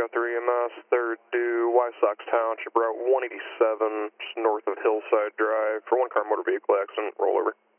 303 EMS, third due, Wysox Township, Route 187, just north of Hillside Drive, for one car motor vehicle accident, rollover.